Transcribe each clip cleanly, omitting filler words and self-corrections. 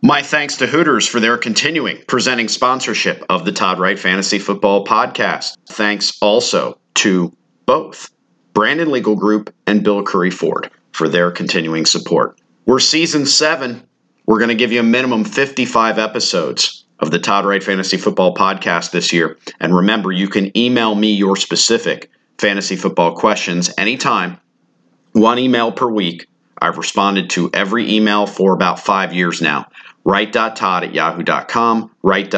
My thanks to Hooters for their continuing presenting sponsorship of the Todd Wright Fantasy Football Podcast. Thanks also to both Brandon Legal Group and Bill Curry Ford for their continuing support. We're season 7. We're going to give you a minimum 55 episodes of the Todd Wright Fantasy Football Podcast this year. And remember, you can email me your specific fantasy football questions anytime. 1 email per week. I've responded to every email for about 5 years now. Wright.todd@yahoo.com.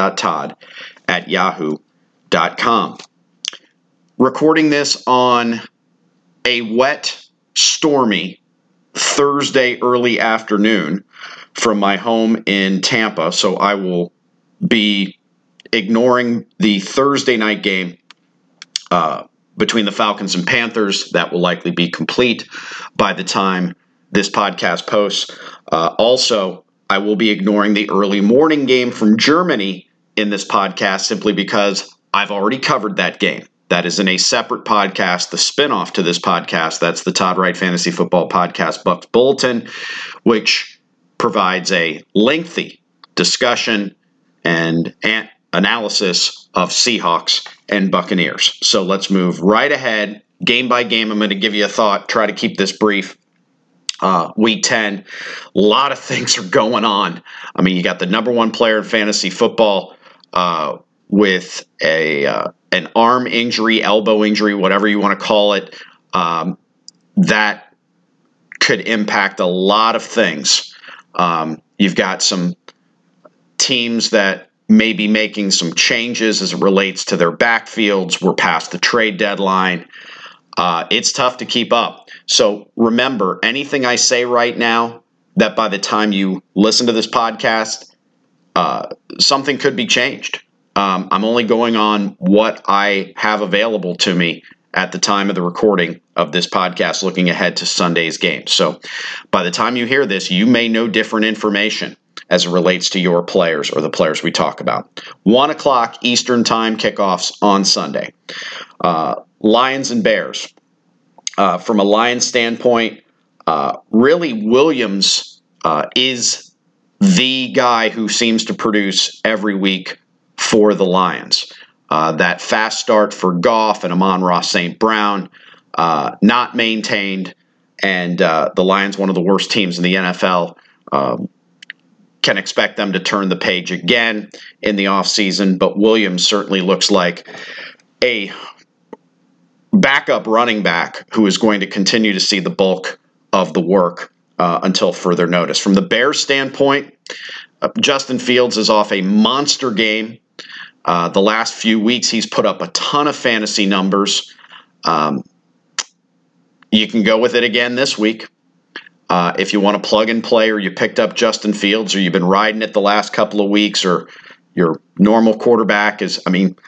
Wright.todd@yahoo.com. Recording this on a wet, stormy Thursday early afternoon from my home in Tampa. So I will be ignoring the Thursday night game between the Falcons and Panthers. That will likely be complete by the time this podcast posts. Also, I will be ignoring the early morning game from Germany in this podcast simply because I've already covered that game. That is in a separate podcast, the spinoff to this podcast. That's the Todd Wright Fantasy Football Podcast Bucks Bulletin, which provides a lengthy discussion and analysis of Seahawks and Buccaneers. So let's move right ahead. Game by game, I'm going to give you a thought, try to keep this brief. Week 10, a lot of things are going on. I mean, you got the number one player in fantasy football with an arm injury, elbow injury, whatever you want to call it. That could impact a lot of things. You've got some teams that may be making some changes as it relates to their backfields. We're past the trade deadline. It's tough to keep up. So remember, anything I say right now, that by the time you listen to this podcast, something could be changed. I'm only going on what I have available to me at the time of the recording of this podcast, looking ahead to Sunday's game. So by the time you hear this, you may know different information as it relates to your players or the players we talk about. 1 o'clock Eastern time kickoffs on Sunday. Lions and Bears. From a Lions standpoint, really Williams is the guy who seems to produce every week for the Lions. That fast start for Goff and Amon-Ra St. Brown, not maintained, and the Lions, one of the worst teams in the NFL, can expect them to turn the page again in the offseason, but Williams certainly looks like a backup running back who is going to continue to see the bulk of the work until further notice. From the Bears standpoint, Justin Fields is off a monster game. The last few weeks, he's put up a ton of fantasy numbers. You can go with it again this week. If you want to plug and play, or you picked up Justin Fields, or you've been riding it the last couple of weeks, or your normal quarterback is,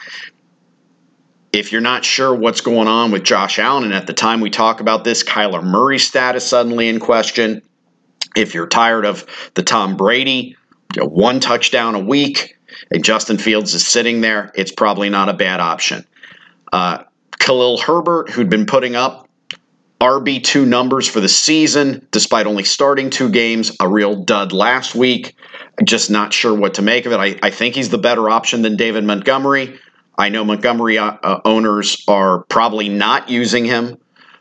if you're not sure what's going on with Josh Allen, and at the time we talk about this, Kyler Murray's status suddenly in question. If you're tired of the Tom Brady, 1 touchdown a week, and Justin Fields is sitting there, it's probably not a bad option. Khalil Herbert, who'd been putting up RB2 numbers for the season, despite only starting 2 games, a real dud last week. Just not sure what to make of it. I think he's the better option than David Montgomery. I know Montgomery owners are probably not using him.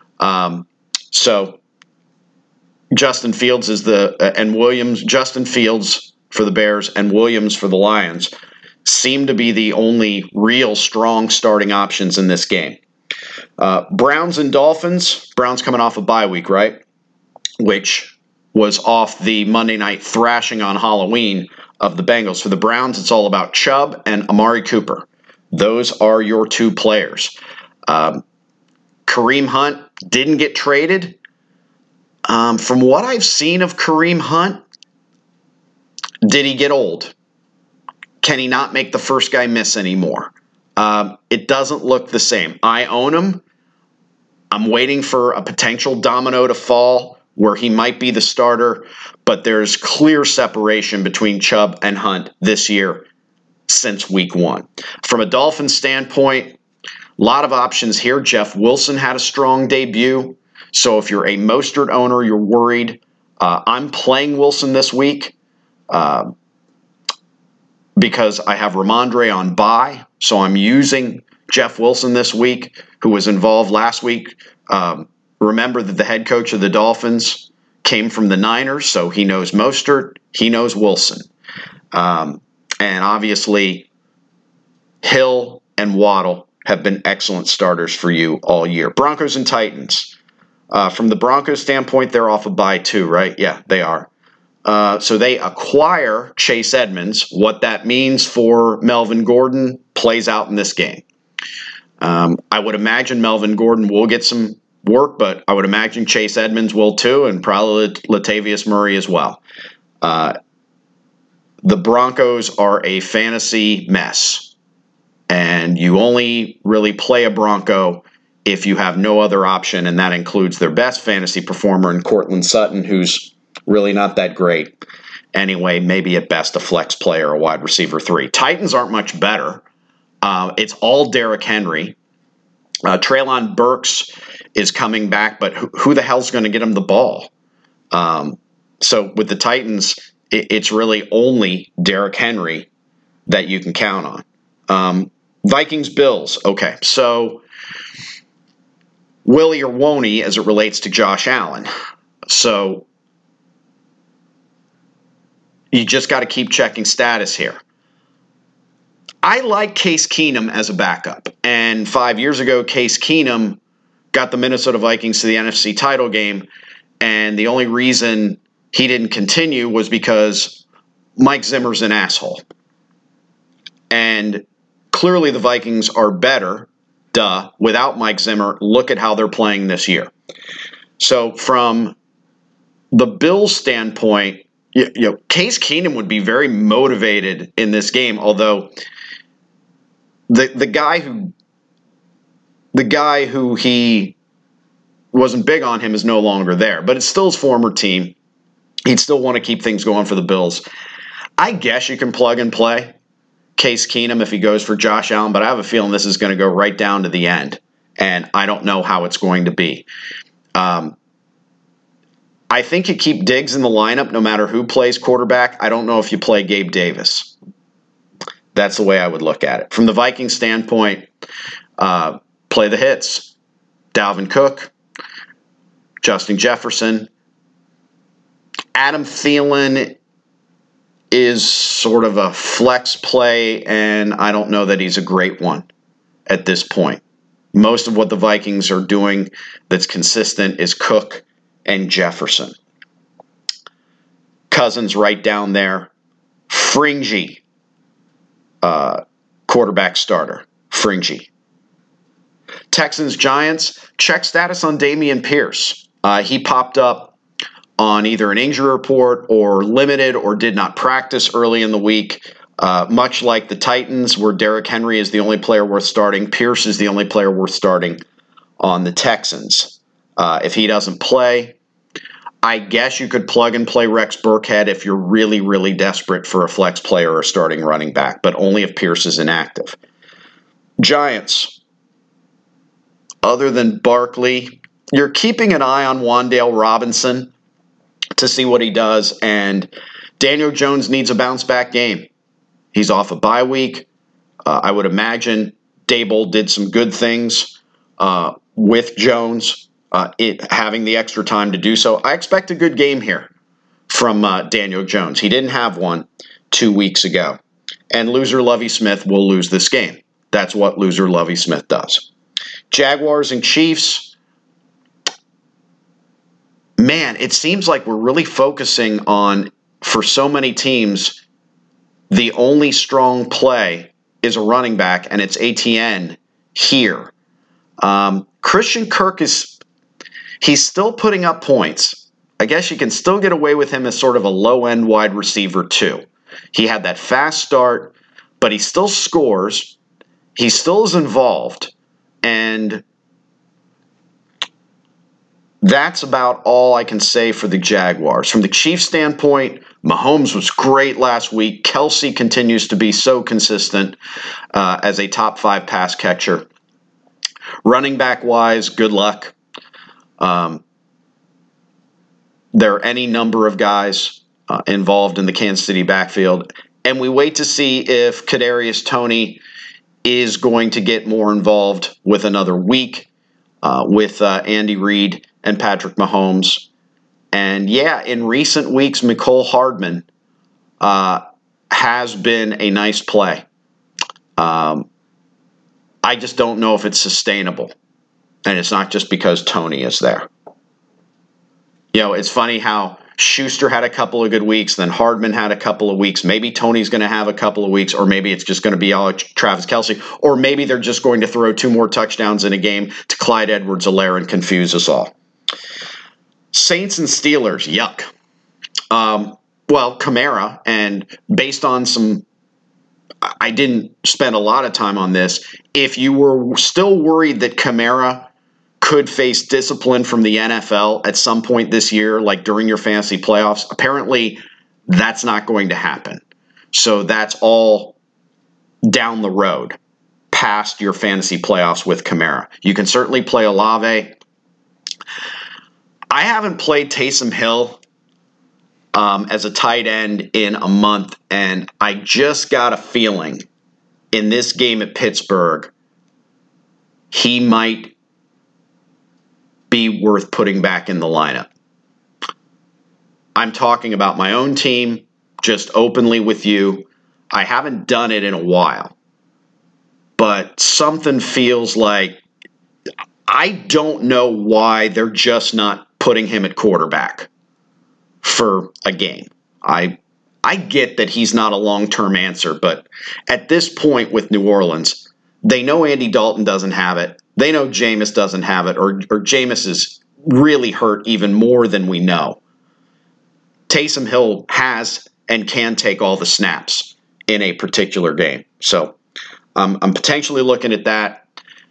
So Justin Fields Justin Fields for the Bears and Williams for the Lions seem to be the only real strong starting options in this game. Browns and Dolphins. Browns coming off a bye week, right? Which was off the Monday night thrashing on Halloween of the Bengals. For the Browns, it's all about Chubb and Amari Cooper. Those are your 2 players. Kareem Hunt didn't get traded. From what I've seen of Kareem Hunt, did he get old? Can he not make the first guy miss anymore? It doesn't look the same. I own him. I'm waiting for a potential domino to fall where he might be the starter, but there's clear separation between Chubb and Hunt this year since week 1. From a Dolphins standpoint, a lot of options here. Jeff Wilson had a strong debut. So if you're a Mostert owner, you're worried. I'm playing Wilson this week. because I have Ramondre on bye, so I'm using Jeff Wilson this week, who was involved last week. Remember that the head coach of the Dolphins came from the Niners, so he knows Mostert, he knows Wilson. And obviously, Hill and Waddle have been excellent starters for you all year. Broncos and Titans. From the Broncos standpoint, they're off a bye too, right? Yeah, they are. So they acquire Chase Edmonds. What that means for Melvin Gordon plays out in this game. I would imagine Melvin Gordon will get some work, but I would imagine Chase Edmonds will too, and probably Latavius Murray as well. The Broncos are a fantasy mess, and you only really play a Bronco if you have no other option, and that includes their best fantasy performer in Courtland Sutton, who's really not that great. Anyway, maybe at best a flex player, a wide receiver 3. Titans aren't much better. It's all Derrick Henry. Treylon Burks is coming back, but who the hell's going to get him the ball? So with the Titans, it's really only Derrick Henry that you can count on. Vikings-Bills. Okay, so Willie or won't he as it relates to Josh Allen? So you just got to keep checking status here. I like Case Keenum as a backup. And 5 years ago, Case Keenum got the Minnesota Vikings to the NFC title game. And the only reason he didn't continue was because Mike Zimmer's an asshole. And clearly the Vikings are better, without Mike Zimmer. Look at how they're playing this year. So from the Bills' standpoint, Case Keenum would be very motivated in this game, although the guy who he wasn't big on him is no longer there, but it's still his former team. He'd still want to keep things going for the Bills. I guess you can plug and play Case Keenum if he goes for Josh Allen, but I have a feeling this is going to go right down to the end, and I don't know how it's going to be. I think you keep Diggs in the lineup no matter who plays quarterback. I don't know if you play Gabe Davis. That's the way I would look at it. From the Vikings standpoint, play the hits. Dalvin Cook, Justin Jefferson. Adam Thielen is sort of a flex play, and I don't know that he's a great one at this point. Most of what the Vikings are doing that's consistent is Cook and Jefferson. Cousins right down there. Fringy, quarterback starter. Fringy. Texans Giants, check status on Dameon Pierce. He popped up on either an injury report or limited or did not practice early in the week. Much like the Titans, where Derrick Henry is the only player worth starting, Pierce is the only player worth starting on the Texans. If he doesn't play, I guess you could plug and play Rex Burkhead if you're really, really desperate for a flex player or starting running back, but only if Pierce is inactive. Giants, other than Barkley, you're keeping an eye on Wan'Dale Robinson to see what he does, and Daniel Jones needs a bounce-back game. He's off a bye week. I would imagine Dable did some good things with Jones, having the extra time to do so. I expect a good game here from Daniel Jones. He didn't have one 2 weeks ago. And loser Lovie Smith will lose this game. That's what loser Lovie Smith does. Jaguars and Chiefs. Man, it seems like we're really focusing on, for so many teams, the only strong play is a running back, and it's ATN here. Christian Kirk he's still putting up points. I guess you can still get away with him as sort of a low-end wide receiver too. He had that fast start, but he still scores. He still is involved, and that's about all I can say for the Jaguars. From the Chiefs' standpoint, Mahomes was great last week. Kelsey continues to be so consistent as a top 5 pass catcher. Running back-wise, good luck. There are any number of guys involved in the Kansas City backfield. and we wait to see if Kadarius Toney is going to get more involved with another week with Andy Reid and Patrick Mahomes. And yeah, in recent weeks, Mecole Hardman has been a nice play. I just don't know if it's sustainable. And it's not just because Toney is there. You know, it's funny how Schuster had a couple of good weeks, then Hardman had a couple of weeks. Maybe Toney's going to have a couple of weeks, or maybe it's just going to be all Travis Kelce, or maybe they're just going to throw 2 more touchdowns in a game to Clyde Edwards-Helaire and confuse us all. Saints and Steelers, yuck. Well, Kamara, and based on I didn't spend a lot of time on this. If you were still worried that Kamara could face discipline from the NFL at some point this year, like during your fantasy playoffs, apparently that's not going to happen. So that's all down the road, past your fantasy playoffs with Kamara. You can certainly play Olave. I haven't played Taysom Hill as a tight end in a month, and I just got a feeling in this game at Pittsburgh, he might be worth putting back in the lineup. I'm talking about my own team, just openly with you. I haven't done it in a while, but something feels like I don't know why they're just not putting him at quarterback for a game. I get that he's not a long-term answer, but at this point with New Orleans, they know Andy Dalton doesn't have it. They know Jameis doesn't have it, or Jameis is really hurt even more than we know. Taysom Hill has and can take all the snaps in a particular game. So I'm potentially looking at that.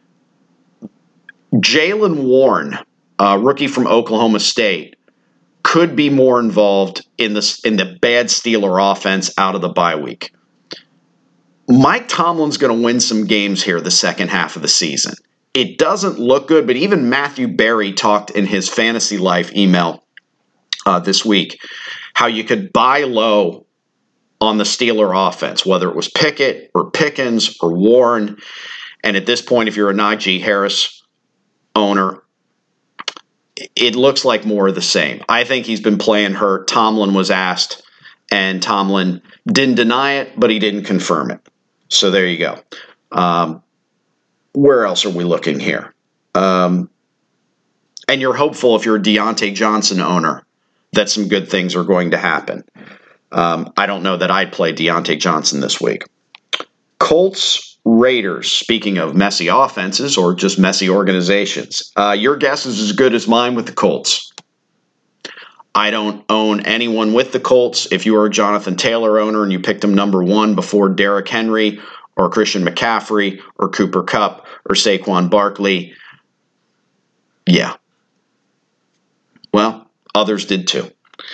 Jaylen Warren, rookie from Oklahoma State, could be more involved in the bad Steeler offense out of the bye week. Mike Tomlin's going to win some games here the second half of the season. It doesn't look good, but even Matthew Berry talked in his Fantasy Life email this week how you could buy low on the Steeler offense, whether it was Pickett or Pickens or Warren. And at this point, if you're a Najee Harris owner, it looks like more of the same. I think he's been playing hurt. Tomlin was asked, and Tomlin didn't deny it, but he didn't confirm it. So there you go. Where else are we looking here? And you're hopeful if you're a Deontay Johnson owner that some good things are going to happen. I don't know that I'd play Deontay Johnson this week. Colts, Raiders, speaking of messy offenses or just messy organizations. Your guess is as good as mine with the Colts. I don't own anyone with the Colts. If you are a Jonathan Taylor owner and you picked him number 1 before Derrick Henry or Christian McCaffrey or Cooper Kupp or Saquon Barkley, yeah. Well, others did too.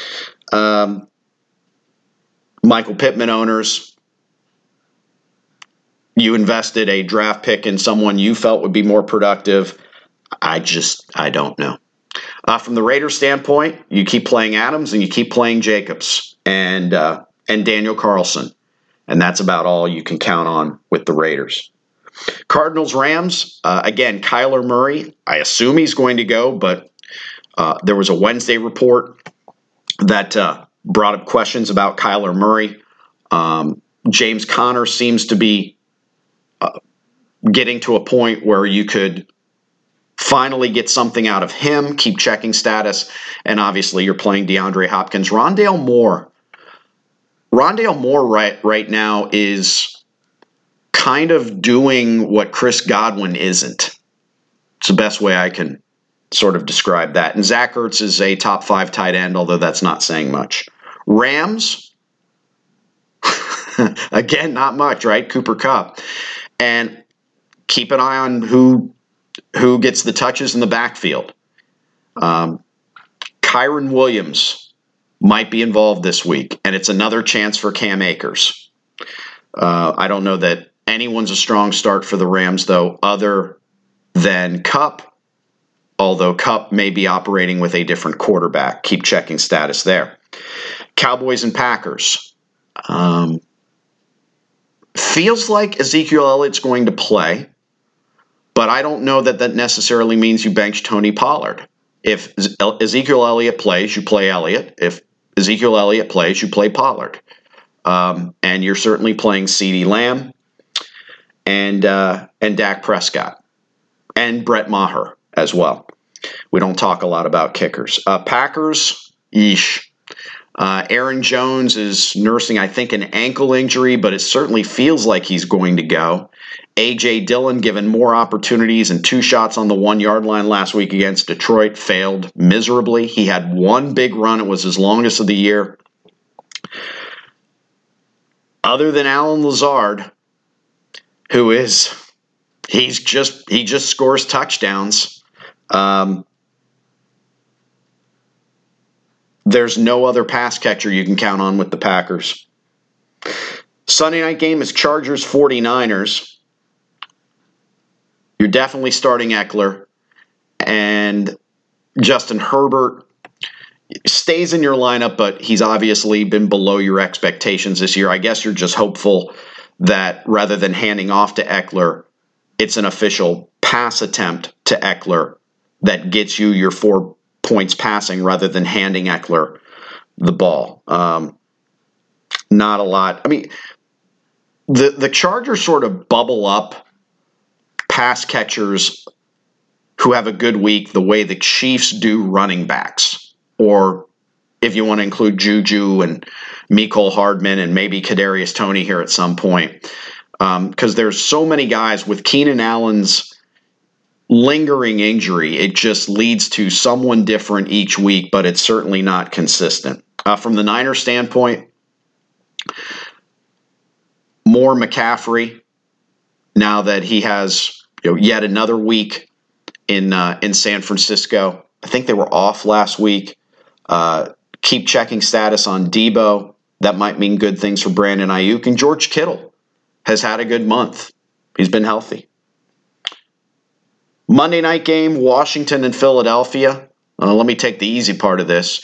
Michael Pittman owners, you invested a draft pick in someone you felt would be more productive. I don't know. From the Raiders standpoint, you keep playing Adams and you keep playing Jacobs and Daniel Carlson. And that's about all you can count on with the Raiders. Cardinals, Rams, again, Kyler Murray. I assume he's going to go, but there was a Wednesday report that brought up questions about Kyler Murray. James Conner seems to be getting to a point where you could finally get something out of him, keep checking status, and obviously you're playing DeAndre Hopkins. Rondale Moore right now is kind of doing what Chris Godwin isn't. It's the best way I can sort of describe that. And Zach Ertz is a top 5 tight end, although that's not saying much. Rams, again, not much, right? Cooper Kupp. And keep an eye on who gets the touches in the backfield. Kyron Williams might be involved this week, and it's another chance for Cam Akers. I don't know that anyone's a strong start for the Rams, though, other than Kupp, although Kupp may be operating with a different quarterback. Keep checking status there. Cowboys and Packers. feels like Ezekiel Elliott's going to play, but I don't know that that necessarily means you bench Tony Pollard. If Ezekiel Elliott plays, you play Elliott. If Ezekiel Elliott plays, you play Pollard. And you're certainly playing CeeDee Lamb and Dak Prescott and Brett Maher as well. We don't talk a lot about kickers. Packers, yeesh. Aaron Jones is nursing, I think, an ankle injury, but it certainly feels like he's going to go. A.J. Dillon given more opportunities and 2 shots on the 1-yard line last week against Detroit, failed miserably. He had one big run. It was his longest of the year. Other than Allen Lazard, who is, he just scores touchdowns. There's no other pass catcher you can count on with the Packers. Sunday night game is Chargers 49ers. You're definitely starting Eckler. And Justin Herbert stays in your lineup, but he's obviously been below your expectations this year. I guess you're just hopeful that rather than handing off to Eckler, it's an official pass attempt to Eckler that gets you your 4 points passing rather than handing Eckler the ball. Not a lot. I mean, the Chargers sort of bubble up pass catchers who have a good week the way the Chiefs do running backs, or if you want to include Juju and Mecole Hardman and maybe Kadarius Toney here at some point, because there's so many guys with Keenan Allen's lingering injury. It just leads to someone different each week, but it's certainly not consistent. From the Niners standpoint, more McCaffrey now that he has yet another week in San Francisco. I think they were off last week. Keep checking status on Debo. That might mean good things for Brandon Ayuk. And George Kittle has had a good month. He's been healthy. Monday night game, Washington and Philadelphia. Let me take the easy part of this.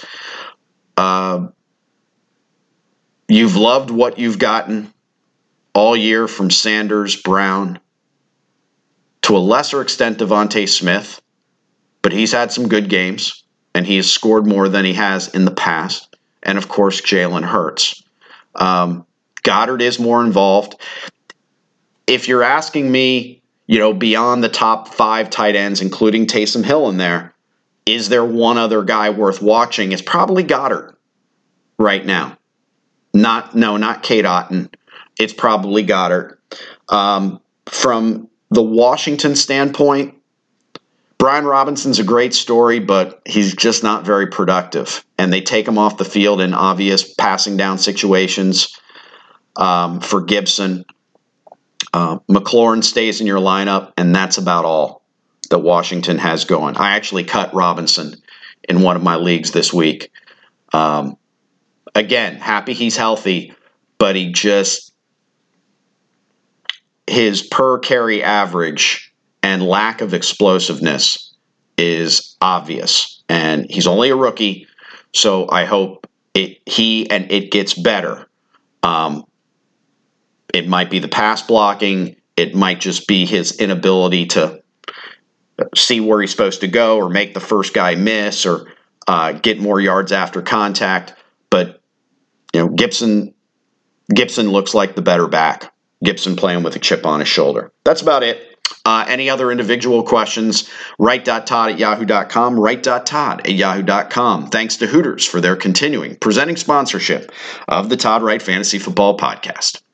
You've loved what you've gotten all year from Sanders, Brown, to a lesser extent Devontae Smith, but he's had some good games, and he has scored more than he has in the past. And, of course, Jalen Hurts. Goddard is more involved. If you're asking me, beyond the top 5 tight ends, including Taysom Hill in there, is there one other guy worth watching? It's probably Goddard right now. Not Cade Otton. It's probably Goddard. From the Washington standpoint, Brian Robinson's a great story, but he's just not very productive. And they take him off the field in obvious passing down situations for Gibson. McLaurin stays in your lineup, and that's about all that Washington has going. I actually cut Robinson in one of my leagues this week. Again, happy he's healthy, but his per carry average and lack of explosiveness is obvious. And he's only a rookie, so I hope it gets better. It might be the pass blocking. It might just be his inability to see where he's supposed to go or make the first guy miss or get more yards after contact. But Gibson looks like the better back. Gibson playing with a chip on his shoulder. That's about it. Any other individual questions, write.todd@yahoo.com, write.todd@yahoo.com. Thanks to Hooters for their continuing presenting sponsorship of the Todd Wright Fantasy Football Podcast.